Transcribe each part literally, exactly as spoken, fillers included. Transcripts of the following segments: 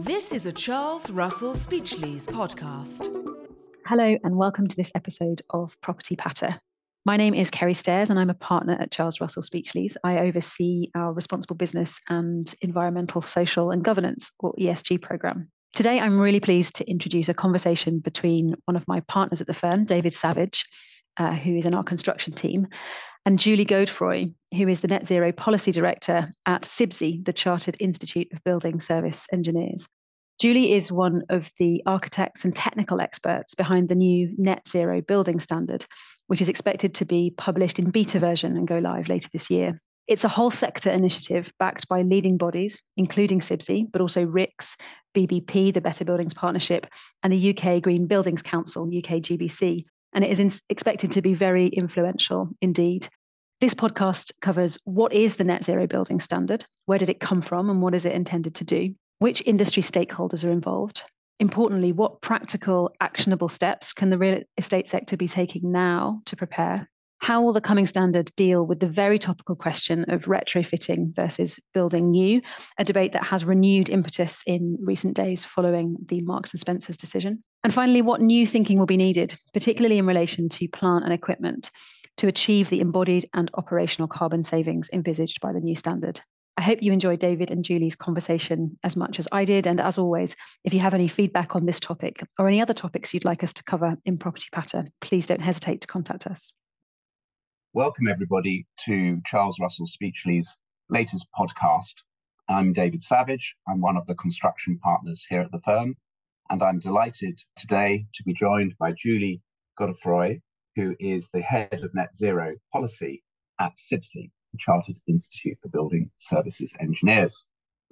This is a Charles Russell Speechleys podcast. Hello and welcome to this episode of Property Patter. My name is Kerry Stairs and I'm a partner at Charles Russell Speechleys. I oversee our responsible business and environmental, social and governance, or E S G programme. Today, I'm really pleased to introduce a conversation between one of my partners at the firm, David Savage, uh, who is in our construction team, and Julie Godefroy, who is the Net Zero Policy Director at CIBSE, the Chartered Institute of Building Service Engineers. Julie is one of the architects and technical experts behind the new Net Zero Building Standard, which is expected to be published in beta version and go live later this year. It's a whole sector initiative backed by leading bodies, including CIBSE, but also R I C S, B B P, the Better Buildings Partnership, and the U K Green Buildings Council, U K G B C, and it is in- expected to be very influential indeed. This podcast covers what is the Net Zero Building Standard, where did it come from, and what is it intended to do? Which industry stakeholders are involved? Importantly, what practical, actionable steps can the real estate sector be taking now to prepare? How will the coming standard deal with the very topical question of retrofitting versus building new, a debate that has renewed impetus in recent days following the Marks and Spencer's decision? And finally, what new thinking will be needed, particularly in relation to plant and equipment, to achieve the embodied and operational carbon savings envisaged by the new standard? I hope you enjoyed David and Julie's conversation as much as I did. And as always, if you have any feedback on this topic or any other topics you'd like us to cover in Property Patter, please don't hesitate to contact us. Welcome, everybody, to Charles Russell Speechleys' latest podcast. I'm David Savage. I'm one of the construction partners here at the firm, and I'm delighted today to be joined by Julie Godefroy, who is the head of Net Zero Policy at CIBSE, the Chartered Institute for Building Services Engineers.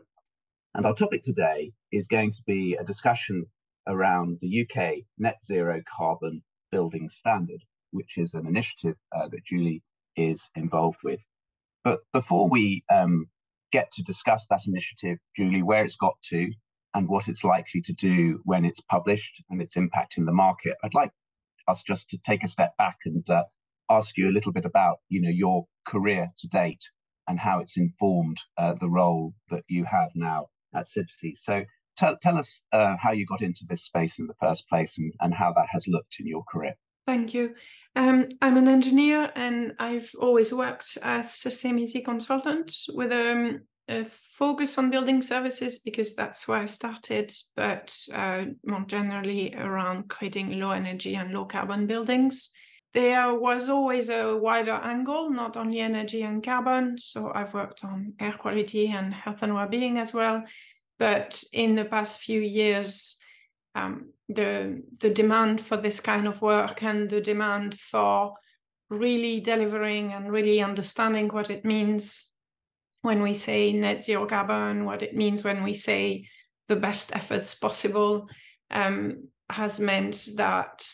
And our topic today is going to be a discussion around the U K Net Zero Carbon Building Standard, which is an initiative uh, that Julie is involved with. But before we um, get to discuss that initiative, Julie, where it's got to and what it's likely to do when it's published and its impact in the market, I'd like us just to take a step back and uh, ask you a little bit about, you know, your career to date and how it's informed uh, the role that you have now at CIBSE. So tell, tell us uh, how you got into this space in the first place and, and how that has looked in your career. Thank you. Um, I'm an engineer and I've always worked as sustainability consultant with um, a focus on building services because that's where I started, but uh, more generally around creating low energy and low carbon buildings. There was always a wider angle, not only energy and carbon. So I've worked on air quality and health and well-being as well. But in the past few years, um, the, the demand for this kind of work and the demand for really delivering and really understanding what it means when we say net zero carbon, what it means when we say the best efforts possible, um, has meant that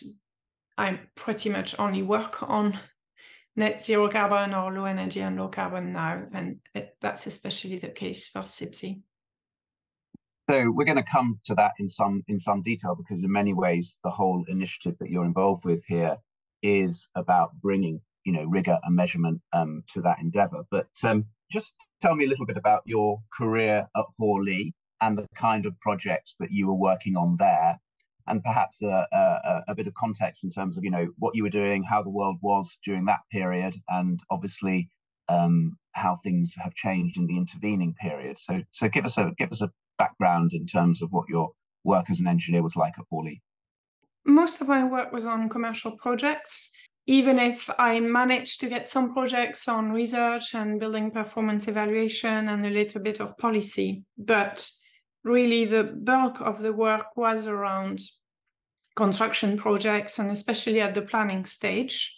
I pretty much only work on net zero carbon or low energy and low carbon now, and it, that's especially the case for CIBSE. So we're going to come to that in some in some detail because in many ways the whole initiative that you're involved with here is about bringing, you know, rigor and measurement um, to that endeavour. But um, just tell me a little bit about your career at Hawley and the kind of projects that you were working on there. And perhaps a, a, a bit of context in terms of, you know, what you were doing, how the world was during that period, and obviously um, how things have changed in the intervening period. So, so give us a give us a background in terms of what your work as an engineer was like at Hawley. Most of my work was on commercial projects, even if I managed to get some projects on research and building performance evaluation and a little bit of policy. But really, the bulk of the work was around construction projects, and especially at the planning stage.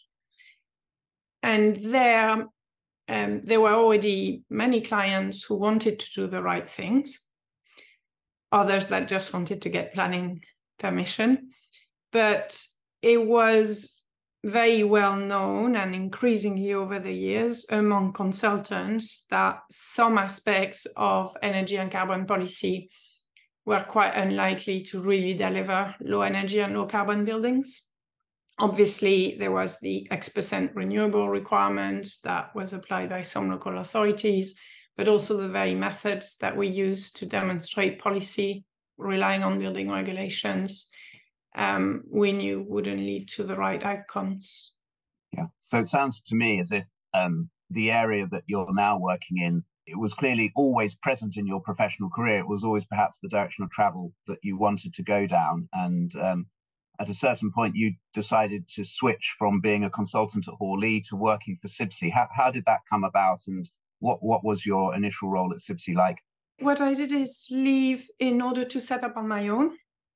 And there, um, there were already many clients who wanted to do the right things, others that just wanted to get planning permission. But it was very well known and increasingly over the years among consultants that some aspects of energy and carbon policy were quite unlikely to really deliver low energy and low carbon buildings. Obviously, there was the X percent renewable requirement that was applied by some local authorities, but also the very methods that we use to demonstrate policy relying on building regulations, um, we knew wouldn't lead to the right outcomes. Yeah, so it sounds to me as if um, the area that you're now working in, it was clearly always present in your professional career. It was always perhaps the direction of travel that you wanted to go down. And um, at a certain point, you decided to switch from being a consultant at Hawley to working for CIBSE. How, how did that come about, and what, what was your initial role at CIBSE like? What I did is leave in order to set up on my own.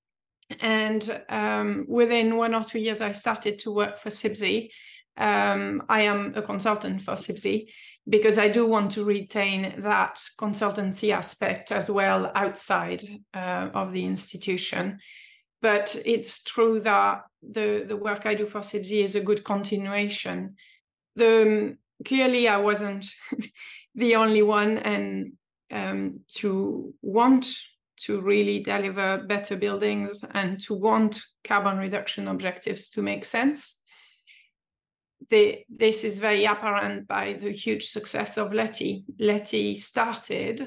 And um, within one or two years, I started to work for CIBSE. Um, I am a consultant for CIBSE because I do want to retain that consultancy aspect as well outside uh, of the institution. But it's true that the, the work I do for CIBSE is a good continuation. The, clearly, I wasn't the only one, and um, to want to really deliver better buildings and to want carbon reduction objectives to make sense. The, this is very apparent by the huge success of LETI. LETI started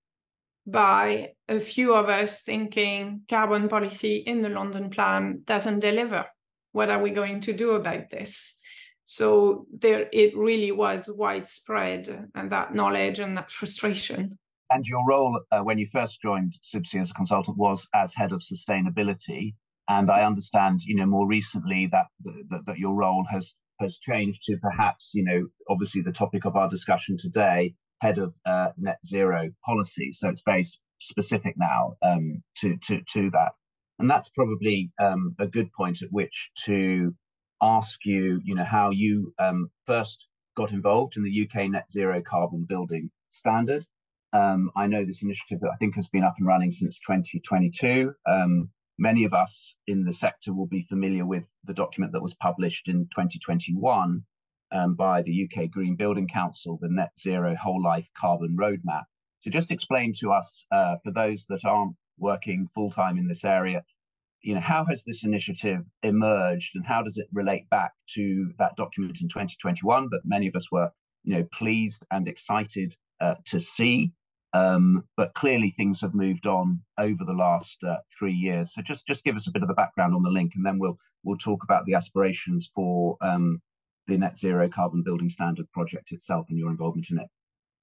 by a few of us thinking carbon policy in the London plan doesn't deliver. What are we going to do about this? So there, it really was widespread, and that knowledge and that frustration. And your role uh, when you first joined CIBSE as a consultant was as head of sustainability. And I understand, you know, more recently that that, that your role has has changed to perhaps, you know, obviously the topic of our discussion today, head of uh, net zero policy. So it's very specific now um, to, to, to that. And that's probably um, a good point at which to ask you, you know, how you um, first got involved in the U K net zero carbon building standard. Um, I know this initiative that I think has been up and running since twenty twenty-two. Um, Many of us in the sector will be familiar with the document that was published in twenty twenty-one um, by the U K Green Building Council, the Net Zero Whole Life Carbon Roadmap. So just explain to us, uh, for those that aren't working full-time in this area, you know, how has this initiative emerged and how does it relate back to that document in twenty twenty-one that many of us were, you know, pleased and excited uh, to see? Um, but clearly things have moved on over the last uh, three years. So just, just give us a bit of a background on the link, and then we'll we'll talk about the aspirations for um, the Net Zero Carbon Building Standard project itself and your involvement in it.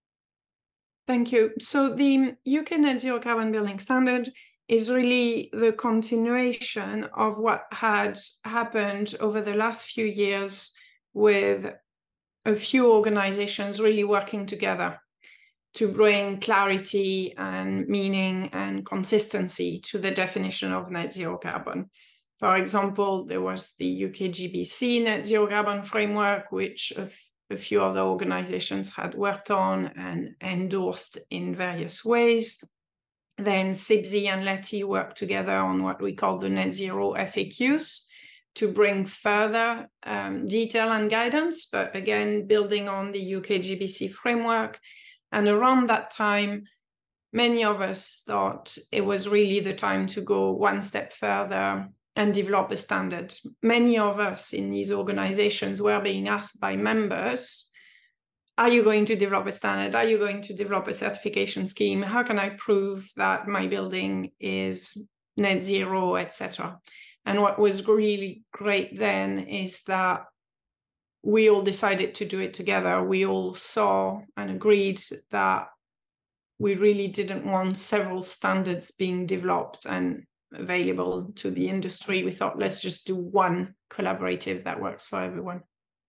Thank you. So the U K Net Zero Carbon Building Standard is really the continuation of what had happened over the last few years with a few organizations really working together to bring clarity and meaning and consistency to the definition of net zero carbon. For example, there was the U K G B C net zero carbon framework, which a, a few other organizations had worked on and endorsed in various ways. Then CIBSE and LETI worked together on what we call the net zero F A Qs to bring further um, detail and guidance, but again, building on the U K G B C framework. And around that time, many of us thought it was really the time to go one step further and develop a standard. Many of us in these organizations were being asked by members, are you going to develop a standard? Are you going to develop a certification scheme? How can I prove that my building is net zero, et cetera? And what was really great then is that we all decided to do it together. We all saw and agreed that we really didn't want several standards being developed and available to the industry. We thought, let's just do one collaborative that works for everyone.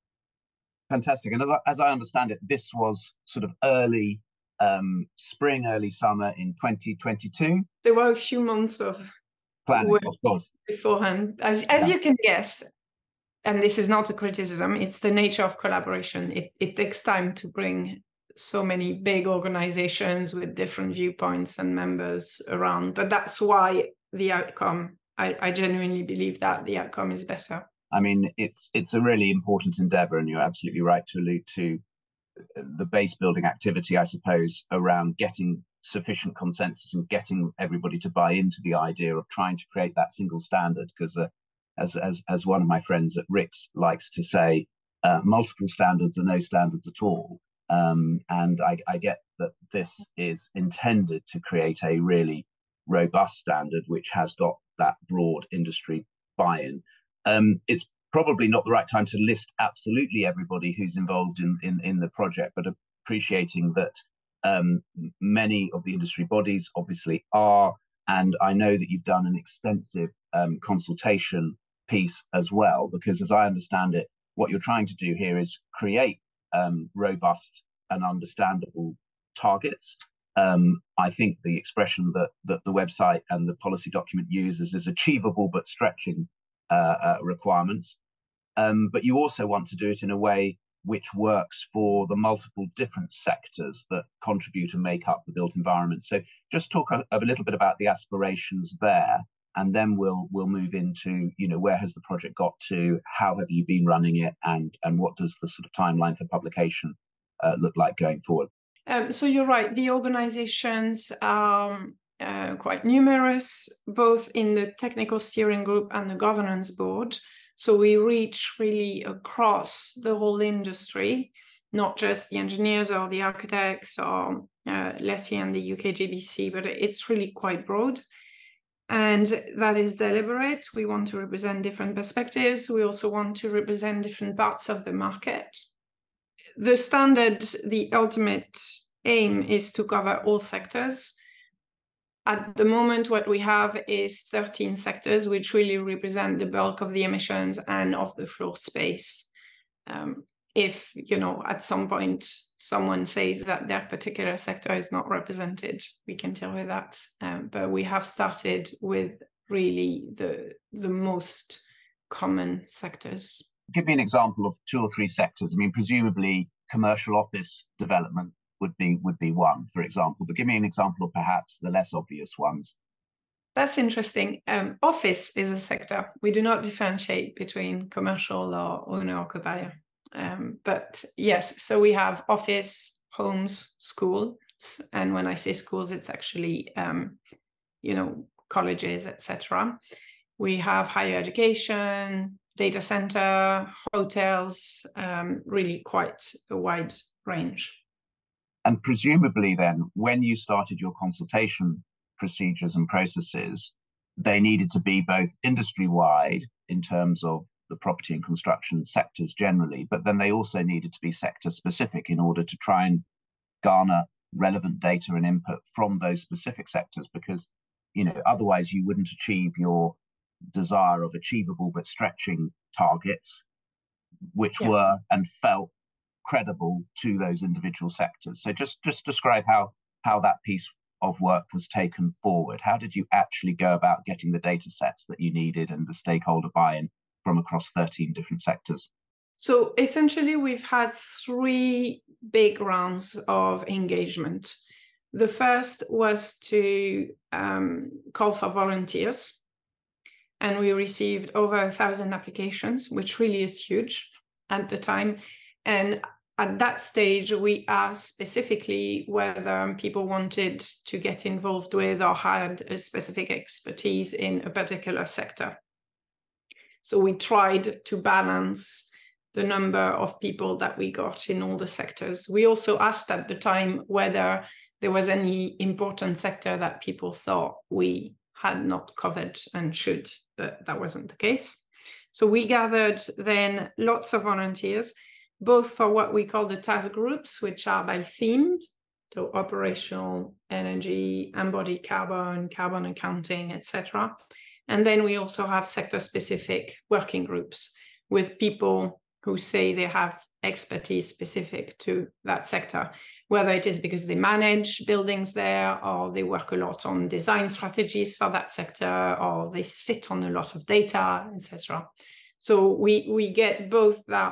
Fantastic. And as I, as I understand it, this was sort of early um, spring, early summer in twenty twenty-two. There were a few months of planning, work of course, beforehand. As, as yeah. you can guess, and this is not a criticism, it's the nature of collaboration. It, it takes time to bring so many big organizations with different viewpoints and members around. But that's why the outcome, I, I genuinely believe that the outcome is better. I mean, it's it's a really important endeavor, and you're absolutely right to allude to the base building activity, I suppose, around getting sufficient consensus and getting everybody to buy into the idea of trying to create that single standard. Because uh, as, as, as one of my friends at R I C S likes to say, uh, multiple standards are no standards at all. Um, and I, I get that this is intended to create a really robust standard, which has got that broad industry buy-in. Um, it's probably not the right time to list absolutely everybody who's involved in, in, in the project, but appreciating that um, many of the industry bodies obviously are, and I know that you've done an extensive um, consultation piece as well, because as I understand it, what you're trying to do here is create um, robust and understandable targets. Um, I think the expression that, that the website and the policy document uses is achievable but stretching uh, uh, requirements. Um, but you also want to do it in a way which works for the multiple different sectors that contribute and make up the built environment. So just talk a, a little bit about the aspirations there, and then we'll we'll move into, you know, where has the project got to, how have you been running it, and and what does the sort of timeline for publication uh, look like going forward? Um, so you're right, the organizations are uh, quite numerous, both in the technical steering group and the governance board. So we reach really across the whole industry, not just the engineers or the architects or uh, Letty and the U K G B C, but it's really quite broad. And that is deliberate. We want to represent different perspectives. We also want to represent different parts of the market. The standard, the ultimate aim is to cover all sectors. At the moment, what we have is thirteen sectors, which really represent the bulk of the emissions and of the floor space. Um, if, you know, at some point someone says that their particular sector is not represented, we can deal with that. Um, but we have started with really the, the most common sectors. Give me an example of two or three sectors. I mean, presumably commercial office development would be would be one, for example, but give me an example of perhaps the less obvious ones. That's interesting. Um, office is a sector. We do not differentiate between commercial or owner-occupier. Um, but yes, so we have office, homes, schools, and when I say schools, it's actually, um, you know, colleges, et cetera. We have higher education, data center, hotels, um, really quite a wide range. And presumably then, when you started your consultation procedures and processes, they needed to be both industry-wide in terms of the property and construction sectors generally, but then they also needed to be sector-specific in order to try and garner relevant data and input from those specific sectors, because, you know, otherwise you wouldn't achieve your desire of achievable but stretching targets, which yeah. were and felt credible to those individual sectors. So just just describe how how that piece of work was taken forward. How did you actually go about getting the data sets that you needed and the stakeholder buy-in from across thirteen different sectors? So essentially we've had three big rounds of engagement. The first was to um, call for volunteers, and we received over a thousand applications, which really is huge at the time. And at that stage, we asked specifically whether people wanted to get involved with or had a specific expertise in a particular sector. So we tried to balance the number of people that we got in all the sectors. We also asked at the time whether there was any important sector that people thought we had not covered and should, but that wasn't the case. So we gathered then lots of volunteers, both for what we call the task groups, which are by themed, so operational, energy, embodied carbon, carbon accounting, et cetera. And then we also have sector-specific working groups with people who say they have expertise specific to that sector, whether it is because they manage buildings there, or they work a lot on design strategies for that sector, or they sit on a lot of data, et cetera. So we, we get both that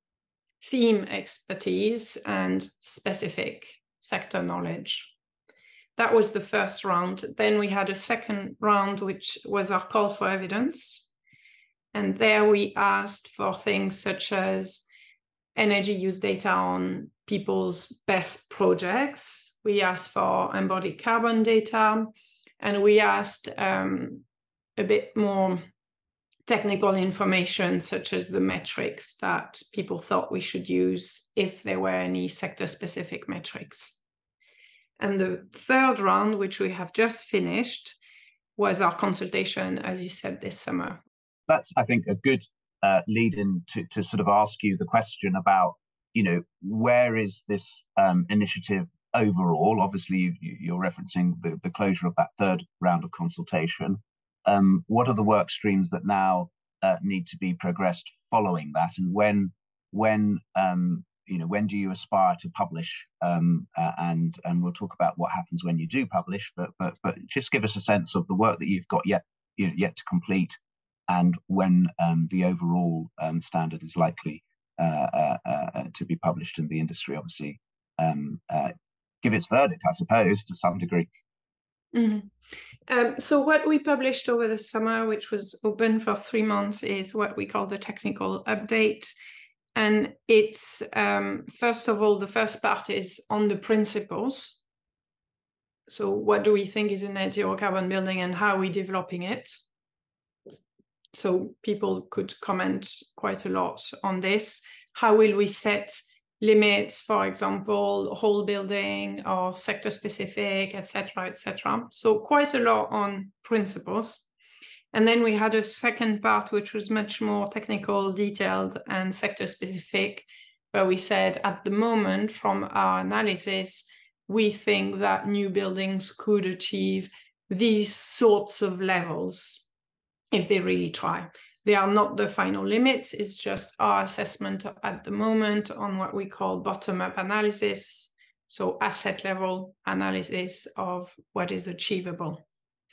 theme expertise and specific sector knowledge. That was the first round. Then we had a second round, which was our call for evidence. And there we asked for things such as energy use data on people's best projects. We asked for embodied carbon data, and we asked um, a bit more technical information, such as the metrics that people thought we should use if there were any sector-specific metrics. And the third round, which we have just finished, was our consultation, as you said, this summer. That's, I think, a good uh, lead in to, to sort of ask you the question about, you know, where is this um, initiative overall? Obviously, you, you're referencing the, the closure of that third round of consultation. Um, what are the work streams that now uh, need to be progressed following that, and when, when um, you know, when do you aspire to publish? Um, uh, and and we'll talk about what happens when you do publish. But but but just give us a sense of the work that you've got yet you know, yet to complete, and when um, the overall um, standard is likely uh, uh, uh, to be published in the industry. Obviously, um, uh, give its verdict, I suppose, to some degree. Mm-hmm. Um, so what we published over the summer, which was open for three months, is what we call the technical update. And it's, um, first of all, the first part is on the principles. So what do we think is a net zero carbon building and how are we developing it? So people could comment quite a lot on this. How will we set limits, for example, whole building or sector specific, et cetera, et cetera. So quite a lot on principles. And then we had a second part, which was much more technical, detailed, and sector specific, where we said at the moment, from our analysis, we think that new buildings could achieve these sorts of levels if they really try. They are not the final limits, it's just our assessment at the moment on what we call bottom-up analysis, so asset level analysis of what is achievable.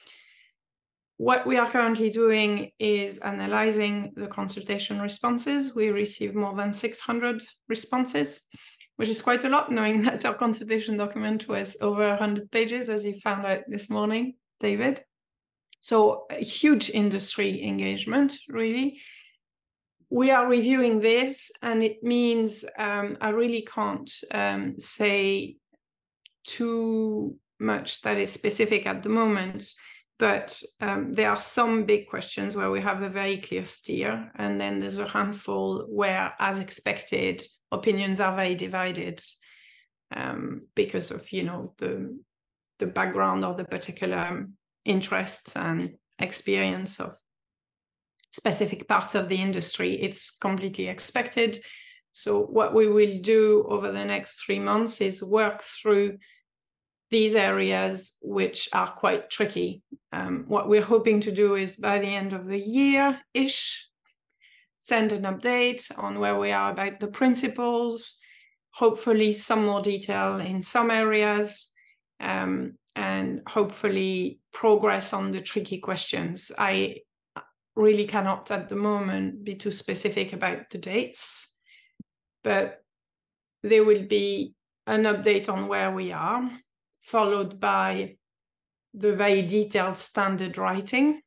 What we are currently doing is analyzing the consultation responses. We received more than six hundred responses, which is quite a lot, knowing that our consultation document was over one hundred pages, as you found out this morning, David. So a huge industry engagement, really. We are reviewing this, and it means um, I really can't um, say too much that is specific at the moment, but um, there are some big questions where we have a very clear steer, and then there's a handful where, as expected, opinions are very divided um, because of, you know, the, the background or the particular interests and experience of specific parts of the industry. It's completely expected. So what we will do over the next three months is work through these areas which are quite tricky. Um, what we're hoping to do is by the end of the year-ish, send an update on where we are about the principles, hopefully some more detail in some areas, um, and hopefully progress on the tricky questions. I really cannot at the moment be too specific about the dates, but there will be an update on where we are, followed by the very detailed standard writing.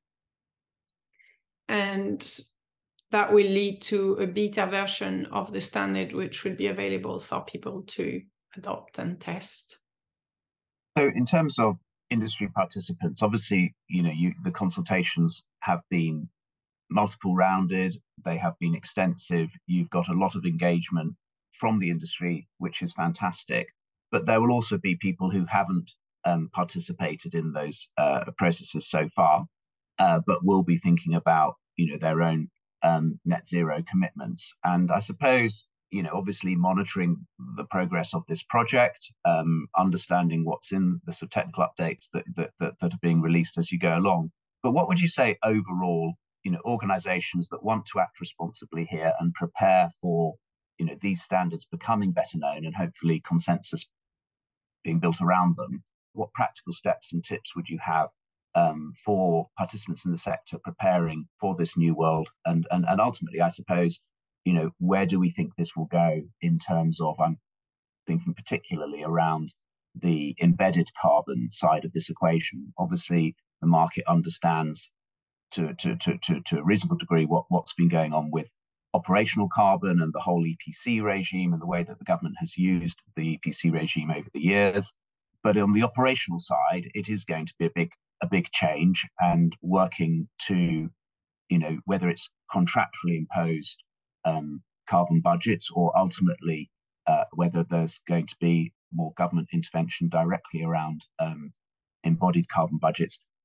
And that will lead to a beta version of the standard, which will be available for people to adopt and test. So in terms of industry participants, obviously, you know, you, the consultations have been multiple rounded, they have been extensive, you've got a lot of engagement from the industry, which is fantastic. But there will also be people who haven't um, participated in those uh, processes so far, uh, but will be thinking about, you know, their own um, net zero commitments. And I suppose, you know, obviously monitoring the progress of this project, um, understanding what's in the sort of technical updates that, that, that, that are being released as you go along. But what would you say overall, you know, organizations that want to act responsibly here and prepare for, you know, these standards becoming better known and hopefully consensus being built around them, what practical steps and tips would you have um, for participants in the sector preparing for this new world? And, and, and ultimately, I suppose, you know, where do we think this will go in terms of, I'm thinking particularly around the embedded carbon side of this equation. Obviously, the market understands to, to, to, to, to a reasonable degree what, what's been going on with operational carbon and the whole E P C regime and the way that the government has used the E P C regime over the years. But on the operational side, it is going to be a big, a big change, and working to, you know, whether it's contractually imposed um, carbon budgets or ultimately uh, whether there's going to be more government intervention directly around um, embodied carbon budgets.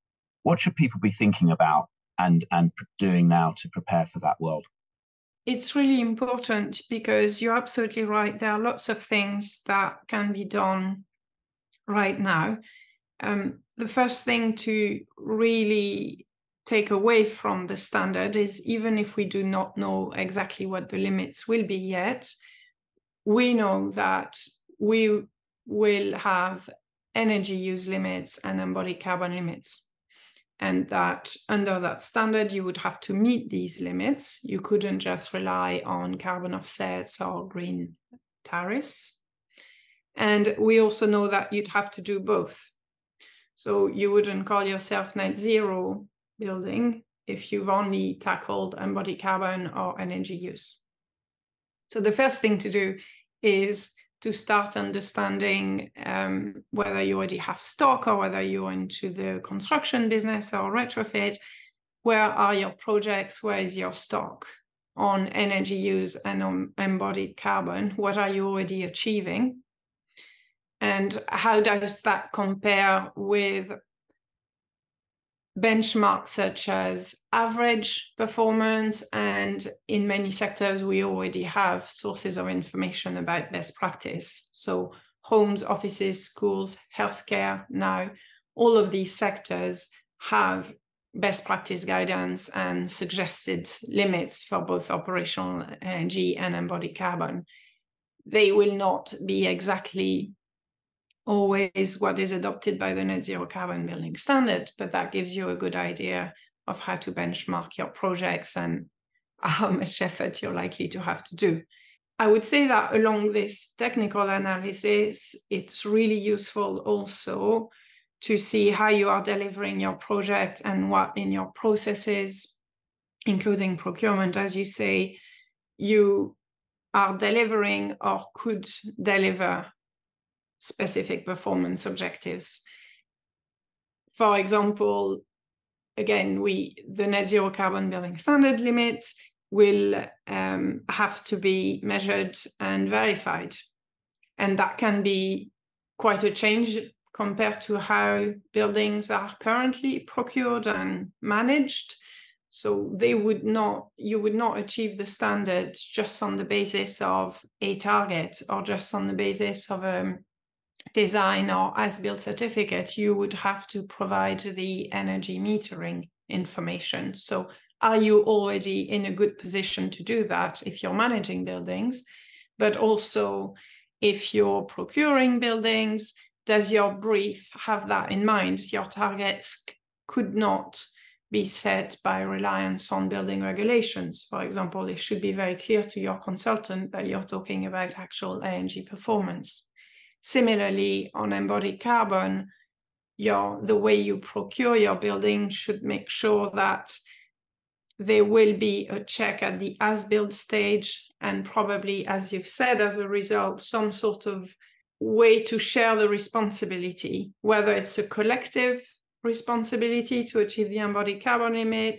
What should people be thinking about and, and doing now to prepare for that world? It's really important because you're absolutely right. There are lots of things that can be done right now. Um, the first thing to really take away from the standard is, even if we do not know exactly what the limits will be yet, we know that we will have energy use limits and embodied carbon limits. And that under that standard, you would have to meet these limits. You couldn't just rely on carbon offsets or green tariffs. And we also know that you'd have to do both. So you wouldn't call yourself net zero building if you've only tackled embodied carbon or energy use. So the first thing to do is to start understanding um, whether you already have stock or whether you're into the construction business or retrofit. Where are your projects? Where is your stock on energy use and on embodied carbon? What are you already achieving? And how does that compare with benchmarks such as average performance? And in many sectors, we already have sources of information about best practice. So homes, offices, schools, healthcare, now, all of these sectors have best practice guidance and suggested limits for both operational energy and embodied carbon. They will not be exactly always what is adopted by the net zero carbon building standard, but that gives you a good idea of how to benchmark your projects and how much effort you're likely to have to do. I would say that along this technical analysis, it's really useful also to see how you are delivering your project and what in your processes, including procurement, as you say, you are delivering or could deliver specific performance objectives. For example, again, we the net zero carbon building standard limits will um, have to be measured and verified. And that can be quite a change compared to how buildings are currently procured and managed. So they would not, you would not achieve the standards just on the basis of a target or just on the basis of a design or as-built certificate. You would have to provide the energy metering information. So are you already in a good position to do that if you're managing buildings? But also, if you're procuring buildings, does your brief have that in mind? Your targets could not be set by reliance on building regulations. For example, it should be very clear to your consultant that you're talking about actual energy performance. Similarly, on embodied carbon, your, the way you procure your building should make sure that there will be a check at the as-built stage, and probably, as you've said, as a result, some sort of way to share the responsibility, whether it's a collective responsibility to achieve the embodied carbon limit,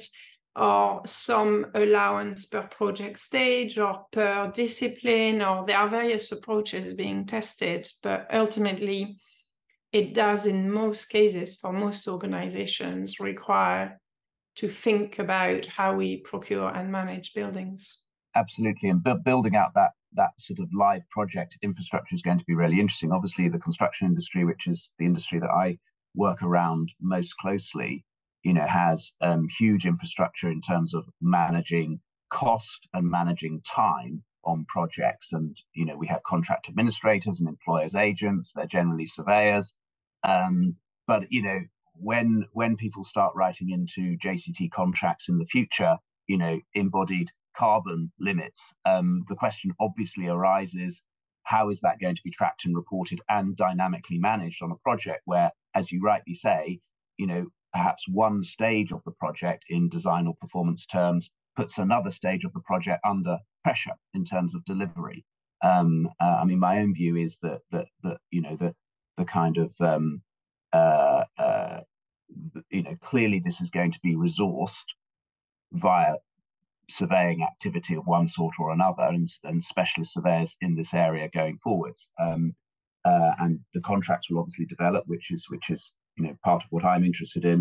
or some allowance per project stage or per discipline, or there are various approaches being tested, but ultimately it does in most cases, for most organizations, require to think about how we procure and manage buildings. Absolutely, and bu- building out that that sort of live project infrastructure is going to be really interesting. Obviously, the construction industry, which is the industry that I work around most closely, you know, has um, huge infrastructure in terms of managing cost and managing time on projects. And, you know, we have contract administrators and employers agents, they're generally surveyors. Um, but, you know, when when people start writing into J C T contracts in the future, you know, embodied carbon limits, um, the question obviously arises, how is that going to be tracked and reported and dynamically managed on a project where, as you rightly say, you know, perhaps one stage of the project in design or performance terms puts another stage of the project under pressure in terms of delivery. Um, uh, I mean, my own view is that that that you know the the kind of um, uh, uh, you know clearly this is going to be resourced via surveying activity of one sort or another, and, and specialist surveyors in this area going forwards. Um, uh, and the contracts will obviously develop, which is which is you know part of what I'm interested in.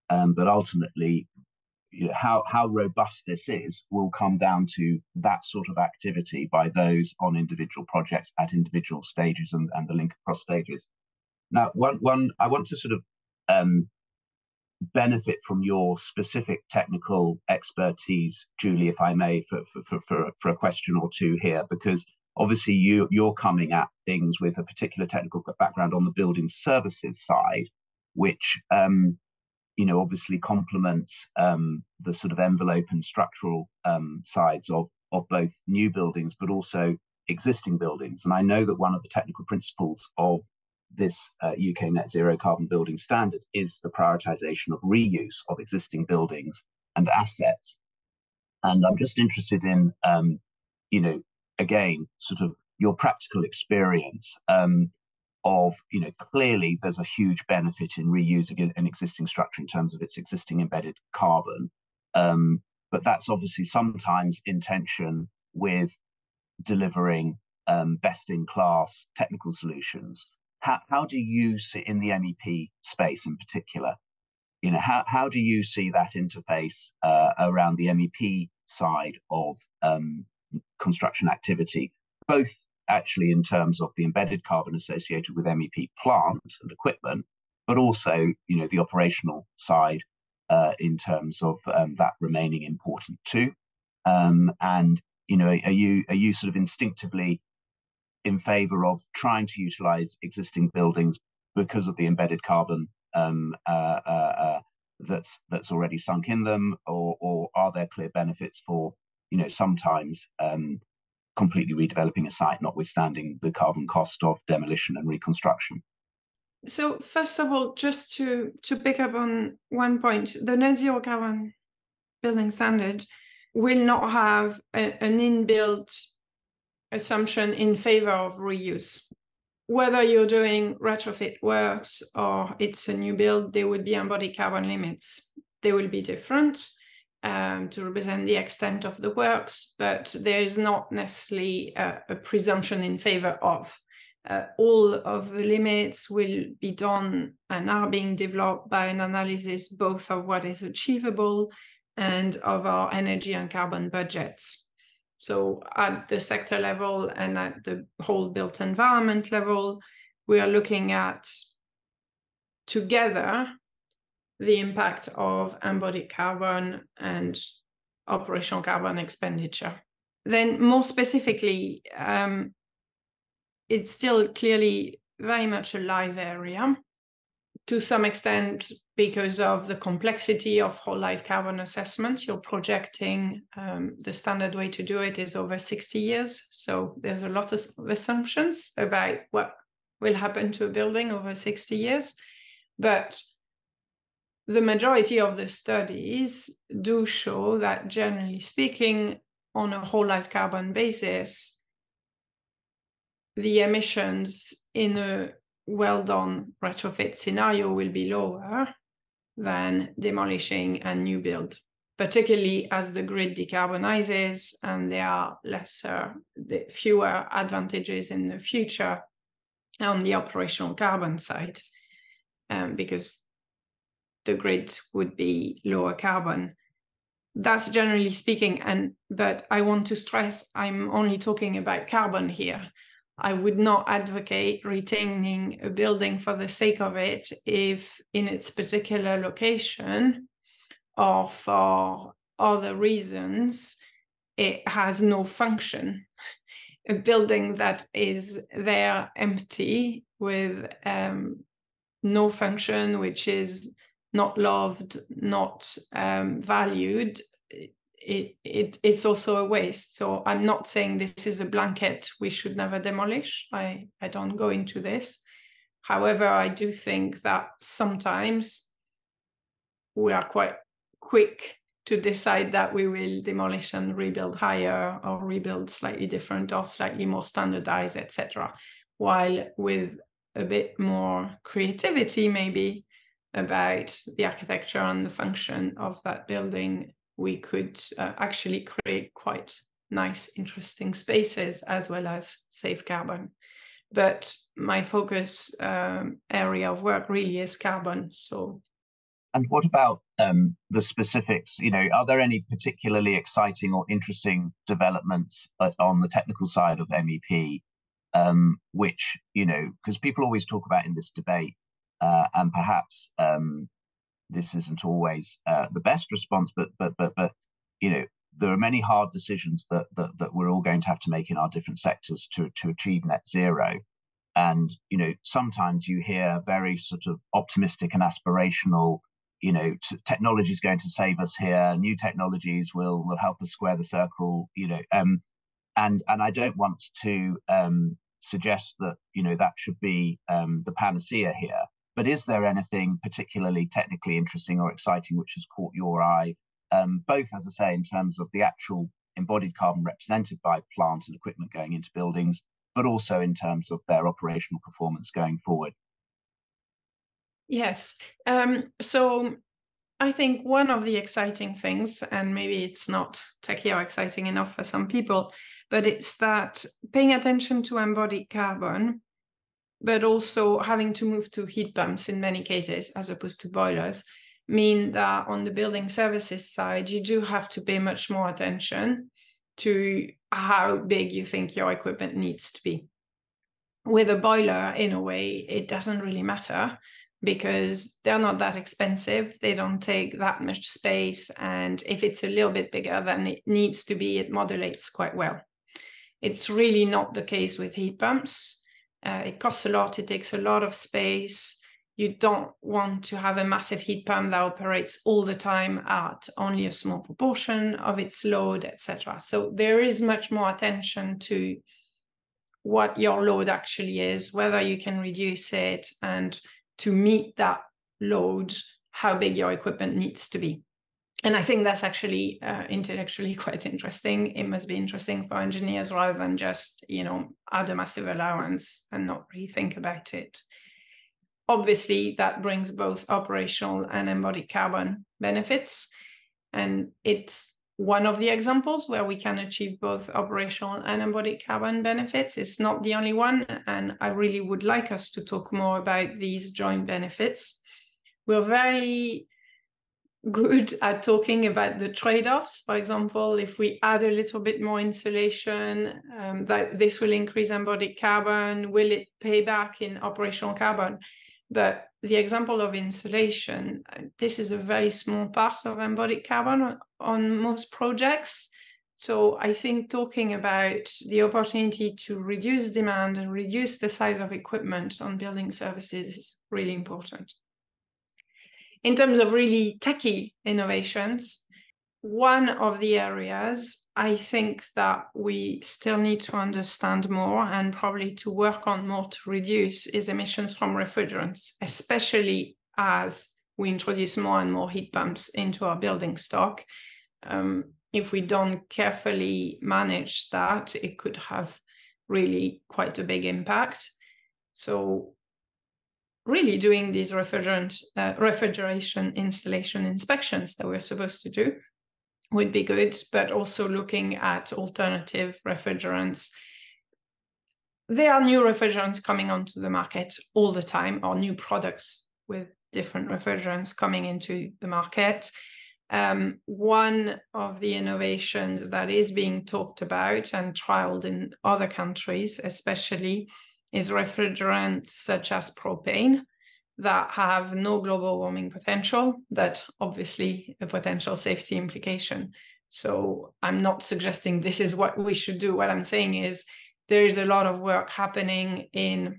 Um, but ultimately, you know, how, how robust this is will come down to that sort of activity by those on individual projects at individual stages and, and the link across stages. Now, one, one I want to sort of um, benefit from your specific technical expertise, Julie, if I may, for, for, for, for a question or two here, because obviously you, you're coming at things with a particular technical background on the building services side, which um, you know, obviously complements um, the sort of envelope and structural um, sides of, of both new buildings, but also existing buildings. And I know that one of the technical principles of this uh, U K Net Zero Carbon Building Standard is the prioritization of reuse of existing buildings and assets. And I'm just interested in, um, you know, again, sort of your practical experience um, of, you know, clearly there's a huge benefit in reusing an existing structure in terms of its existing embedded carbon. Um, but that's obviously sometimes in tension with delivering um, best-in-class technical solutions. How, how do you see in the M E P space in particular, you know, how, how do you see that interface uh, around the M E P side of um, construction activity, both actually in terms of the embedded carbon associated with M E P plant and equipment, but also, you know, the operational side uh, in terms of um, that remaining important too. Um, and, you know, are you, are you sort of instinctively in favor of trying to utilize existing buildings because of the embedded carbon um, uh, uh, uh, that's that's already sunk in them, or, or are there clear benefits for, you know, sometimes um, completely redeveloping a site, notwithstanding the carbon cost of demolition and reconstruction? So first of all, just to, to pick up on one point, the Net Zero Carbon Building Standard will not have a, an inbuilt assumption in favor of reuse. Whether you're doing retrofit works or it's a new build, there would be embodied carbon limits. They will be different um, to represent the extent of the works, but there is not necessarily a, a presumption in favor of. Uh, all of the limits will be done and are being developed by an analysis both of what is achievable and of our energy and carbon budgets. So at the sector level and at the whole built environment level, we are looking at together the impact of embodied carbon and operational carbon expenditure. Then more specifically, um, it's still clearly very much a live area, to some extent because of the complexity of whole life carbon assessment. You're projecting, um, the standard way to do it is over sixty years. So there's a lot of assumptions about what will happen to a building over sixty years. But the majority of the studies do show that, generally speaking, on a whole life carbon basis, the emissions in a well-done retrofit scenario will be lower than demolishing and new build, particularly as the grid decarbonizes and there are lesser, the fewer advantages in the future on the operational carbon side, um, because the grid would be lower carbon. That's generally speaking, and but I want to stress I'm only talking about carbon here. I would not advocate retaining a building for the sake of it if in its particular location or for other reasons it has no function. A building that is there empty with um, no function, which is not loved, not um, valued, It, it it's also a waste. So I'm not saying this is a blanket we should never demolish. I, I don't go into this. However, I do think that sometimes we are quite quick to decide that we will demolish and rebuild higher or rebuild slightly different or slightly more standardized, et cetera. While with a bit more creativity maybe about the architecture and the function of that building, we could uh, actually create quite nice, interesting spaces as well as save carbon. But my focus um, area of work really is carbon. So And what about um, the specifics? You know, are there any particularly exciting or interesting developments uh, on the technical side of M E P, um, which, you know, because people always talk about in this debate, uh, and perhaps um, this isn't always uh, the best response, but but but but you know, there are many hard decisions that that that we're all going to have to make in our different sectors to to achieve net zero. And you know, sometimes you hear very sort of optimistic and aspirational, you know, t- technology is going to save us here. New technologies will will help us square the circle. You know, um, and and I don't want to um, suggest that you know that should be um, the panacea here. But is there anything particularly technically interesting or exciting which has caught your eye, um, both, as I say, in terms of the actual embodied carbon represented by plant and equipment going into buildings, but also in terms of their operational performance going forward? Yes. Um, so I think one of the exciting things, and maybe it's not techy or exciting enough for some people, but it's that paying attention to embodied carbon, but also having to move to heat pumps in many cases, as opposed to boilers, mean that on the building services side, you do have to pay much more attention to how big you think your equipment needs to be. With a boiler, in a way, it doesn't really matter because they're not that expensive. They don't take that much space. And if it's a little bit bigger than it needs to be, it modulates quite well. It's really not the case with heat pumps. Uh, it costs a lot. It takes a lot of space. You don't want to have a massive heat pump that operates all the time at only a small proportion of its load, et cetera. So there is much more attention to what your load actually is, whether you can reduce it, and to meet that load, how big your equipment needs to be. And I think that's actually uh, intellectually quite interesting. It must be interesting for engineers rather than just, you know, add a massive allowance and not really think about it. Obviously, that brings both operational and embodied carbon benefits. And it's one of the examples where we can achieve both operational and embodied carbon benefits. It's not the only one. And I really would like us to talk more about these joint benefits. We're very good at talking about the trade-offs. For example, if we add a little bit more insulation, um, that this will increase embodied carbon. Will it pay back in operational carbon? But the example of insulation, this is a very small part of embodied carbon on, on most projects. So I think talking about the opportunity to reduce demand and reduce the size of equipment on building services is really important. In terms of really techie innovations, one of the areas I think that we still need to understand more and probably to work on more to reduce is emissions from refrigerants, especially as we introduce more and more heat pumps into our building stock. Um, if we don't carefully manage that, it could have really quite a big impact. So really doing these refrigerant uh, refrigeration installation inspections that we're supposed to do would be good, but also looking at alternative refrigerants. There are new refrigerants coming onto the market all the time, or new products with different refrigerants coming into the market. Um, one of the innovations that is being talked about and trialed in other countries, especially, is refrigerants such as propane that have no global warming potential, but obviously a potential safety implication. So I'm not suggesting this is what we should do. What I'm saying is there is a lot of work happening in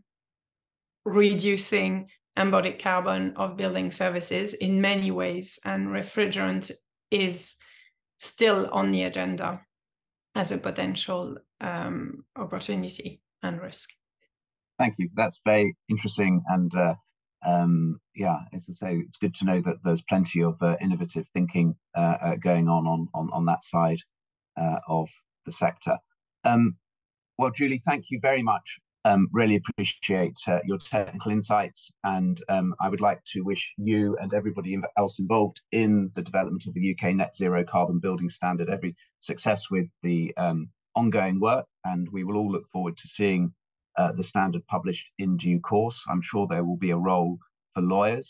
reducing embodied carbon of building services in many ways, and refrigerant is still on the agenda as a potential um, opportunity and risk. Thank you. That's very interesting. And uh, um, yeah, as I say, it's good to know that there's plenty of uh, innovative thinking uh, uh, going on, on on on that side uh, of the sector. Um, well, Julie, thank you very much. Um, really appreciate uh, your technical insights, and um, I would like to wish you and everybody else involved in the development of the U K Net Zero Carbon Building Standard every success with the um, ongoing work, and we will all look forward to seeing uh, the standard published in due course. I'm sure there will be a role for lawyers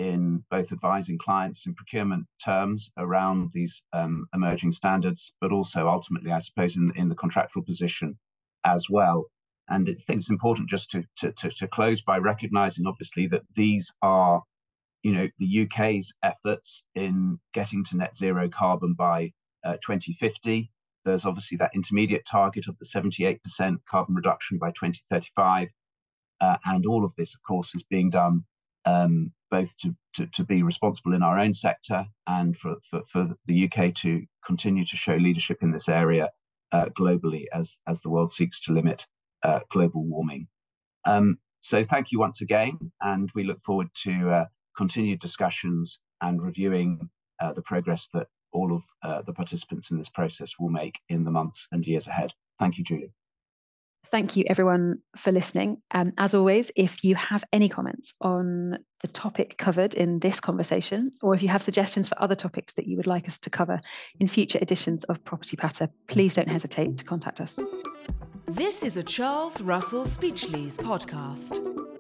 in both advising clients in procurement terms around these um, emerging standards, but also ultimately, I suppose, in, in the contractual position as well. And I think it's important just to, to, to, to close by recognising, obviously, that these are, you know, the U K's efforts in getting to net zero carbon by uh, twenty fifty. There's obviously that intermediate target of the seventy-eight percent carbon reduction by twenty thirty-five. Uh, and all of this, of course, is being done um, both to, to, to be responsible in our own sector and for, for, for the U K to continue to show leadership in this area uh, globally as, as the world seeks to limit uh, global warming. Um, so thank you once again, and we look forward to uh, continued discussions and reviewing uh, the progress that all of uh, the participants in this process will make in the months and years ahead. Thank you, Julie. Thank you, everyone, for listening. Um, as always, if you have any comments on the topic covered in this conversation, or if you have suggestions for other topics that you would like us to cover in future editions of Property Patter, please don't hesitate to contact us. This is a Charles Russell Speechlys podcast.